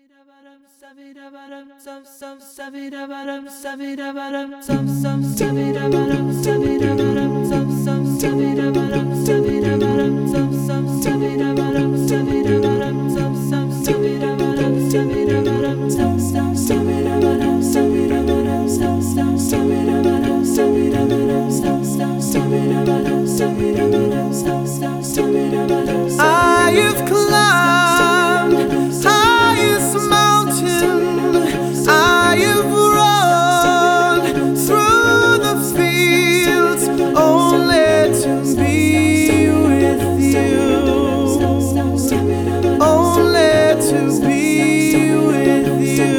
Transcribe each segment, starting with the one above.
I've climbed highest mountain, I've run through the fields only to be with you, only to be with you.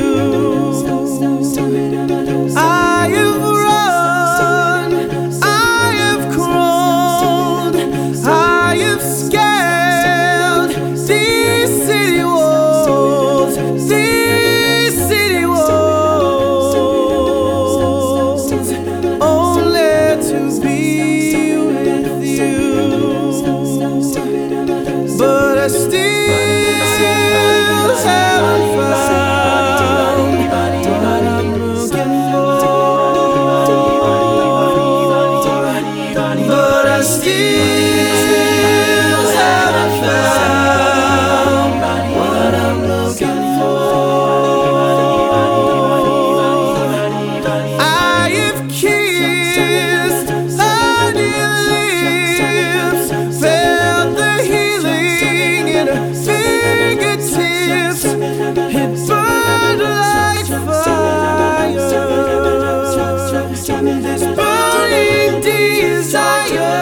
I've run, I've crawled, I've scaled these city walls, only to be with you. But I still haven't found what I'm looking for. But I still haven't found what I'm looking for. I've kissed honey lips, felt the healing in her fingertips. It burned like fire, this burning desire.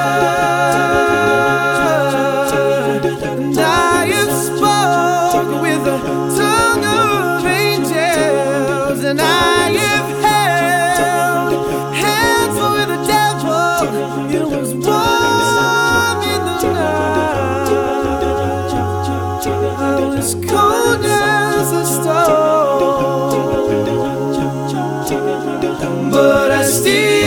And I have spoke with the tongue of angels, and I have held hands with the devil. It was warm in the night, I was cold as a stone, but I still